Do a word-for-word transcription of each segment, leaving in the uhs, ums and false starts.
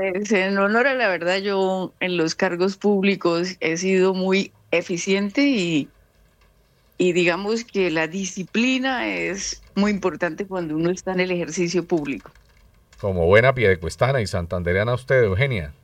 Pues en honor a la verdad, yo en los cargos públicos he sido muy eficiente y, y digamos que la disciplina es muy importante cuando uno está en el ejercicio público. Como buena piedecuestana y santandereana usted, Eugenia.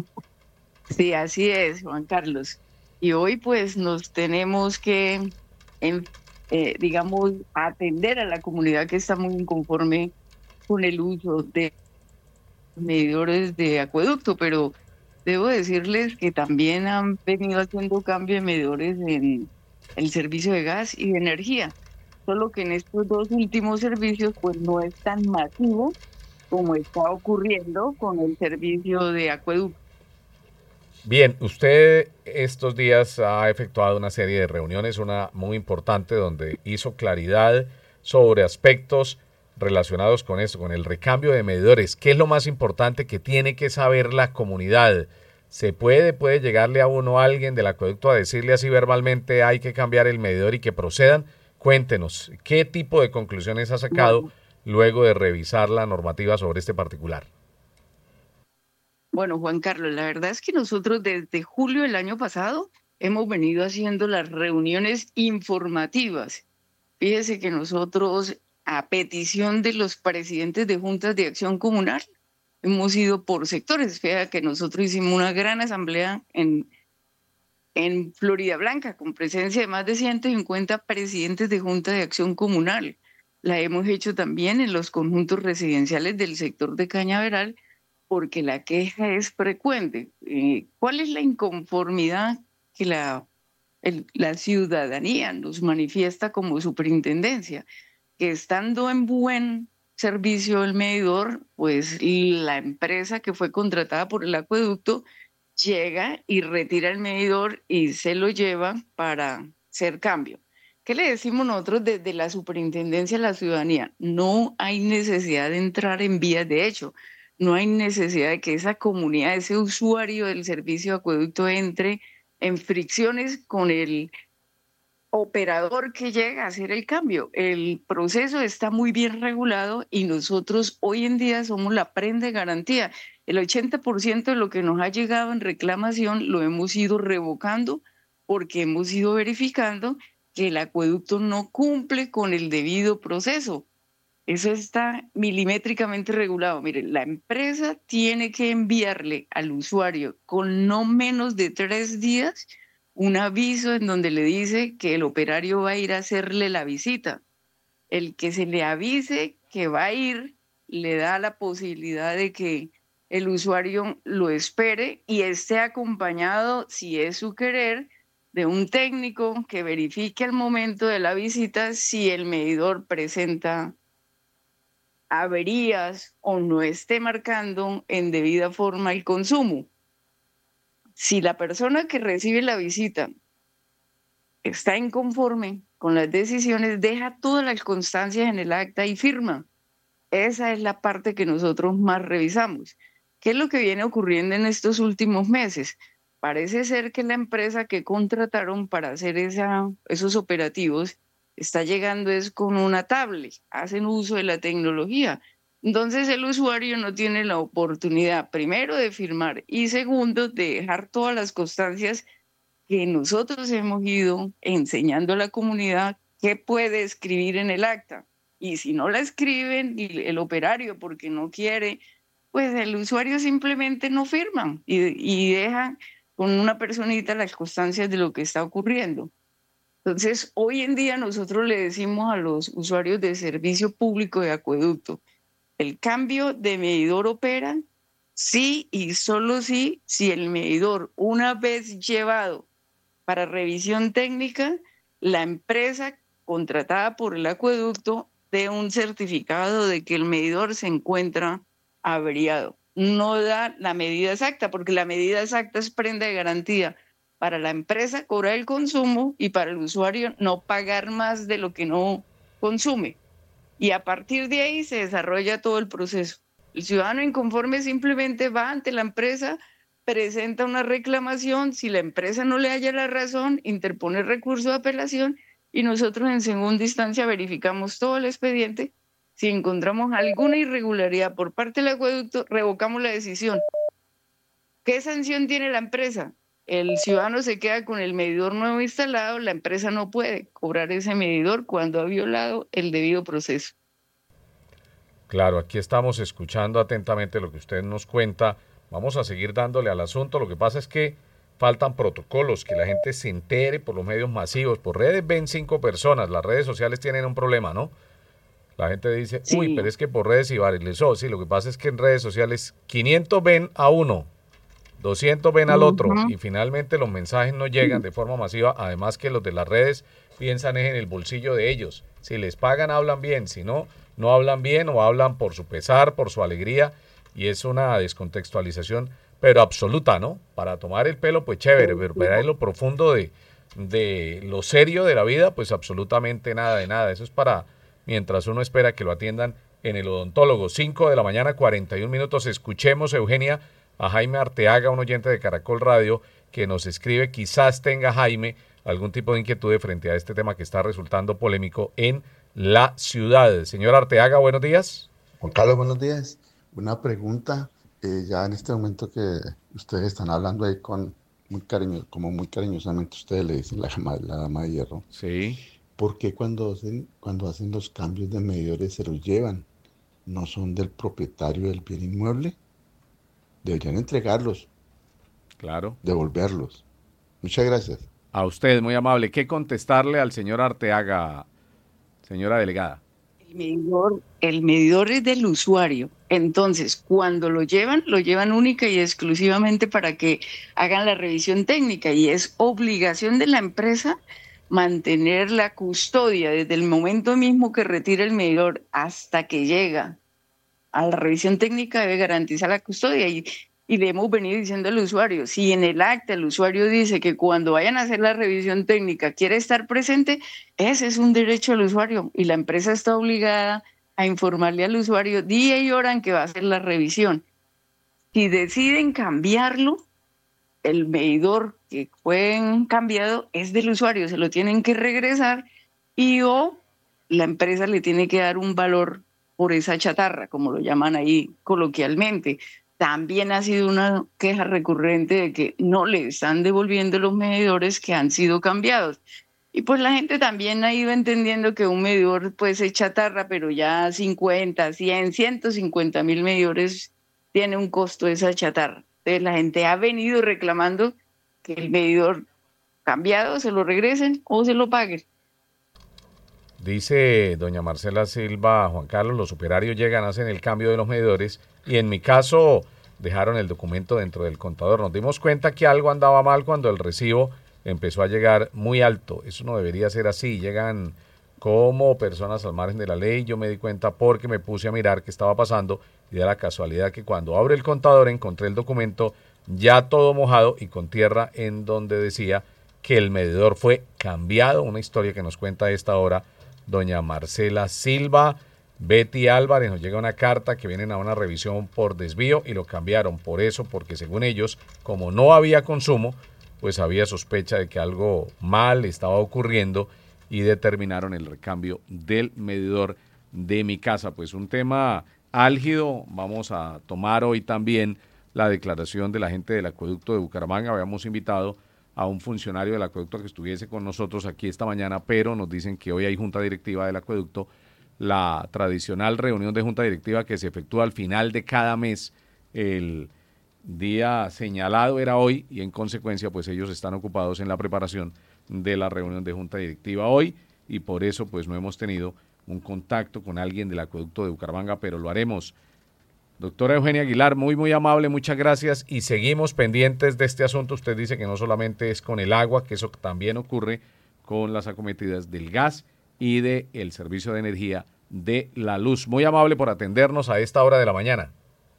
Sí, así es, Juan Carlos. Y hoy pues nos tenemos que, en- eh, digamos, atender a la comunidad que está muy inconforme con el uso de medidores de acueducto, pero debo decirles que también han venido haciendo cambio de medidores en el servicio de gas y de energía, solo que en estos dos últimos servicios pues no es tan masivo como está ocurriendo con el servicio de acueducto. Bien, usted estos días ha efectuado una serie de reuniones, una muy importante donde hizo claridad sobre aspectos relacionados con esto, con el recambio de medidores. ¿Qué es lo más importante que tiene que saber la comunidad? ¿Se puede, puede llegarle a uno alguien del acueducto a decirle así verbalmente hay que cambiar el medidor y que procedan? Cuéntenos, ¿qué tipo de conclusiones ha sacado Bueno, luego de revisar la normativa sobre este particular? bueno, Juan Carlos, la verdad es que nosotros desde julio del año pasado hemos venido haciendo las reuniones informativas. Fíjese que nosotros, a petición de los presidentes de juntas de acción comunal, hemos ido por sectores. Fíjate que nosotros hicimos una gran asamblea en, en Florida Blanca con presencia de más de ciento cincuenta presidentes de junta de acción comunal. La hemos hecho también en los conjuntos residenciales del sector de Cañaveral porque la queja es frecuente. Eh, ¿cuál es la inconformidad que la, el- la ciudadanía nos manifiesta como superintendencia? Que estando en buen servicio el medidor, pues la empresa que fue contratada por el acueducto llega y retira el medidor y se lo lleva para hacer cambio. ¿Qué le decimos nosotros desde la superintendencia a la ciudadanía? No hay necesidad de entrar en vías de hecho, no hay necesidad de que esa comunidad, ese usuario del servicio de acueducto entre en fricciones con el operador que llega a hacer el cambio. El proceso está muy bien regulado y nosotros hoy en día somos la prenda de garantía. El ochenta por ciento de lo que nos ha llegado en reclamación lo hemos ido revocando porque hemos ido verificando que el acueducto no cumple con el debido proceso. Eso está milimétricamente regulado. Mire, la empresa tiene que enviarle al usuario con no menos de tres días un aviso en donde le dice que el operario va a ir a hacerle la visita. El que se le avise que va a ir le da la posibilidad de que el usuario lo espere y esté acompañado, si es su querer, de un técnico que verifique al momento de la visita si el medidor presenta averías o no esté marcando en debida forma el consumo. Si la persona que recibe la visita está inconforme con las decisiones, deja todas las constancias en el acta y firma. Esa es la parte que nosotros más revisamos. ¿Qué es lo que viene ocurriendo en estos últimos meses? Parece ser que la empresa que contrataron para hacer esa, esos operativos está llegando es con una tablet, hacen uso de la tecnología. Entonces el usuario no tiene la oportunidad, primero, de firmar y segundo, de dejar todas las constancias que nosotros hemos ido enseñando a la comunidad qué puede escribir en el acta. Y si no la escriben, y el operario porque no quiere, pues el usuario simplemente no firma y, y deja con una personita las constancias de lo que está ocurriendo. Entonces, hoy en día nosotros le decimos a los usuarios de servicio público de acueducto, el cambio de medidor opera sí y solo sí si el medidor, una vez llevado para revisión técnica, la empresa contratada por el acueducto dé un certificado de que el medidor se encuentra averiado. No da la medida exacta, porque la medida exacta es prenda de garantía para la empresa cobrar el consumo y para el usuario no pagar más de lo que no consume. Y a partir de ahí se desarrolla todo el proceso. El ciudadano inconforme simplemente va ante la empresa, presenta una reclamación, si la empresa no le halla la razón, interpone recurso de apelación y nosotros en segunda instancia verificamos todo el expediente. Si encontramos alguna irregularidad por parte del acueducto, revocamos la decisión. ¿Qué sanción tiene la empresa? El ciudadano se queda con el medidor nuevo instalado, la empresa no puede cobrar ese medidor cuando ha violado el debido proceso. Claro, aquí estamos escuchando atentamente lo que usted nos cuenta. Vamos a seguir dándole al asunto. Lo que pasa es que faltan protocolos, que la gente se entere por los medios masivos. Por redes ven cinco personas. Las redes sociales tienen un problema, ¿no? La gente dice, Sí. uy, pero es que por redes y varios. Oh, sí, lo que pasa es que en redes sociales quinientos ven a uno, doscientos ven al otro, Ujú. y finalmente los mensajes no llegan de forma masiva. Además que los de las redes piensan es en el bolsillo de ellos. Si les pagan, hablan bien. Si no, no hablan bien o hablan por su pesar, por su alegría, y es una descontextualización, pero absoluta, ¿no? Para tomar el pelo, pues chévere, pero ver lo profundo de, de lo serio de la vida, pues absolutamente nada de nada. Eso es para mientras uno espera que lo atiendan en el odontólogo. cinco de la mañana, cuarenta y un minutos. Escuchemos, Eugenia, a Jaime Arteaga, un oyente de Caracol Radio, que nos escribe. Quizás tenga Jaime algún tipo de inquietud frente a este tema que está resultando polémico en la ciudad. Señor Arteaga, buenos días. Juan Carlos, buenos días. Una pregunta, eh, ya en este momento que ustedes están hablando ahí con muy cariño, como muy cariñosamente ustedes le dicen la, la dama de hierro. Sí. ¿Por qué cuando hacen, cuando hacen los cambios de medidores se los llevan? ¿No son del propietario del bien inmueble? Deberían entregarlos. Claro. Devolverlos. Muchas gracias. A usted, muy amable. ¿Qué contestarle al señor Arteaga, señora delegada? El medidor, el medidor es del usuario. Entonces, cuando lo llevan, lo llevan única y exclusivamente para que hagan la revisión técnica, y es obligación de la empresa mantener la custodia desde el momento mismo que retira el medidor hasta que llega a la revisión técnica. Debe garantizar la custodia, y, y le hemos venido diciendo al usuario, si en el acta el usuario dice que cuando vayan a hacer la revisión técnica quiere estar presente, ese es un derecho del usuario, y la empresa está obligada a informarle al usuario día y hora en que va a hacer la revisión. Si deciden cambiarlo, el medidor que fue cambiado es del usuario, se lo tienen que regresar, y o la empresa le tiene que dar un valor por esa chatarra, como lo llaman ahí coloquialmente. También ha sido una queja recurrente de que no le están devolviendo los medidores que han sido cambiados. Y pues la gente también ha ido entendiendo que un medidor pues es chatarra, pero ya cincuenta, cien, ciento cincuenta mil medidores tiene un costo esa chatarra. Entonces la gente ha venido reclamando que el medidor cambiado se lo regresen o se lo paguen. Dice doña Marcela Silva, Juan Carlos, los operarios llegan, hacen el cambio de los medidores y en mi caso dejaron el documento dentro del contador. Nos dimos cuenta que algo andaba mal cuando el recibo empezó a llegar muy alto. Eso no debería ser así. Llegan como personas al margen de la ley. Yo me di cuenta porque me puse a mirar qué estaba pasando y da la casualidad que cuando abro el contador encontré el documento ya todo mojado y con tierra en donde decía que el medidor fue cambiado. Una historia que nos cuenta a esta hora doña Marcela Silva. Betty Álvarez, nos llega una carta que vienen a una revisión por desvío y lo cambiaron por eso, porque según ellos, como no había consumo, pues había sospecha de que algo mal estaba ocurriendo y determinaron el recambio del medidor de mi casa. Pues un tema álgido. Vamos a tomar hoy también la declaración de la gente del acueducto de Bucaramanga. Habíamos invitado a un funcionario del acueducto a que estuviese con nosotros aquí esta mañana, pero nos dicen que hoy hay junta directiva del acueducto, la tradicional reunión de junta directiva que se efectúa al final de cada mes. El día señalado era hoy y en consecuencia pues ellos están ocupados en la preparación de la reunión de junta directiva hoy y por eso pues no hemos tenido un contacto con alguien del acueducto de Bucaramanga, pero lo haremos. Doctora Eugenia Aguilar, muy muy amable, muchas gracias y seguimos pendientes de este asunto. Usted dice que no solamente es con el agua, que eso también ocurre con las acometidas del gas y del servicio de energía de la luz. Muy amable por atendernos a esta hora de la mañana.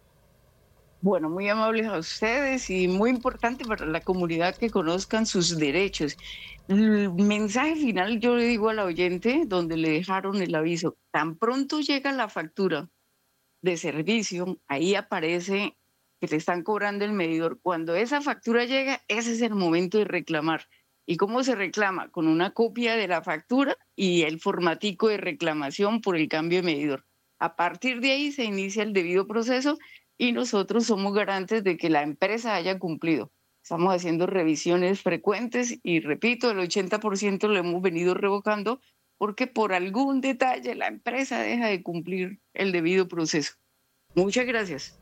Bueno, muy amables a ustedes y muy importante para la comunidad que conozcan sus derechos. El mensaje final yo le digo al oyente donde le dejaron el aviso, tan pronto llega la factura de servicio, ahí aparece que le están cobrando el medidor. Cuando esa factura llega, ese es el momento de reclamar. ¿Y cómo se reclama? Con una copia de la factura y el formatico de reclamación por el cambio de medidor. A partir de ahí se inicia el debido proceso y nosotros somos garantes de que la empresa haya cumplido. Estamos haciendo revisiones frecuentes y repito, el ochenta por ciento lo hemos venido revocando porque por algún detalle la empresa deja de cumplir el debido proceso. Muchas gracias.